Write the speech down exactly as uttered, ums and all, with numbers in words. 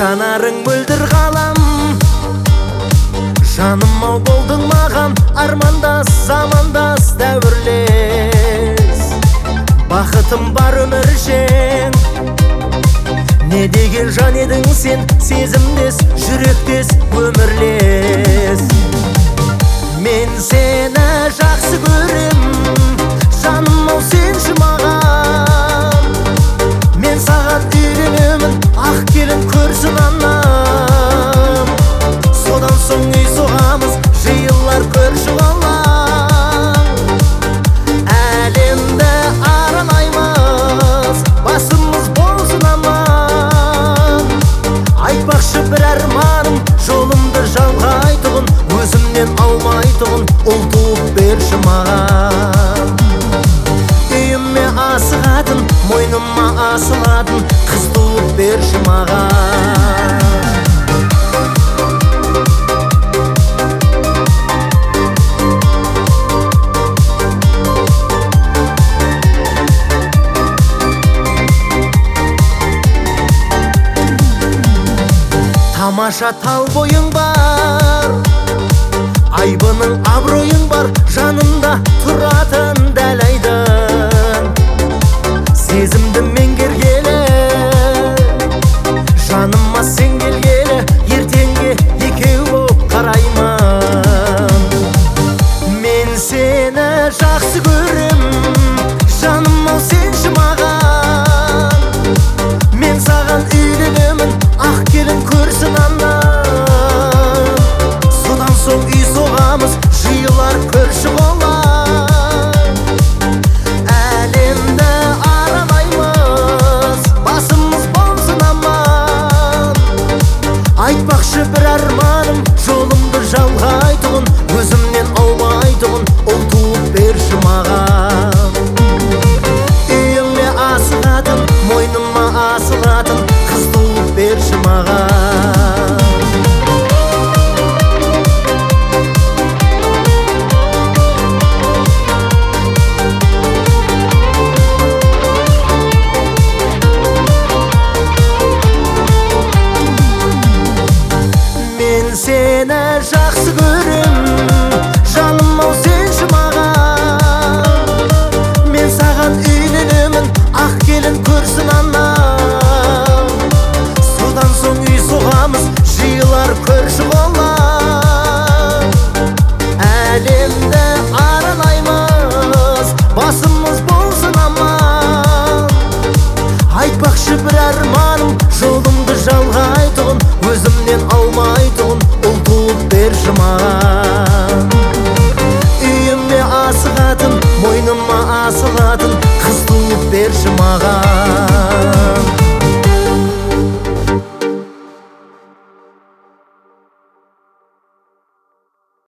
жанарың мөлдір қалам, жаным ау болдың маған армандас, замандас, дәуірлес. Бақытым бар өміршең, не деген жан едің сен, сезімдес, жүректес, өмірлес. Мен сені жақсы көрем, жаным ау сенші маған. Мен саған үйленемін, ақ келін көрсін анам. Содан соң үй соғамыз, жиылар көрші қалам. Әлемді аралаймыз, басымыз болсын аман. Айтпақшы бір арманым, жолымды жалғайтұғын, өзімнен алмайтұғын, ұл туып берші маған. Үйіме асығатын, мойныма асылатын, қыз туып берші маған. Тамаша тал бойың бар, айбының абыройың бар, жанында тұратын дәл айдын. Сезімді меңгергелі, жаныма сен келгелі, ертеңге екеу боп қараймын. Мен сені жақсы көрем, жаным ау сенші маған. Мен саған үйленемін, ақ келін көрсін анам. Содан соң үй соғамыз, жиылар көрші қолар. Әлемді аралаймыз, басымыз болсын аман. Айтпақшы бір арманым, жолымды жалғайтұғын, өзімнен аумайтұғын, ұл туып берші маған. Үйіме асығатын, мойныма асылатын, қыз туып берші маған. Мен сені жақсы көрем, жаным ау сенші маған. Мен саған үйленемін, ақ келін көрсін анам. Содан соң үй соғамыз, жиылар көрші қолар. Әлемді аралаймыз, басымыз болсын аман. Айтпақшы бір арманым, жолымды жалғайтұғын, өзімнен алмайтұғын, ұл туып берші маған. Үйіме асығатын, мойныма асылатын, қыз туып берші маған.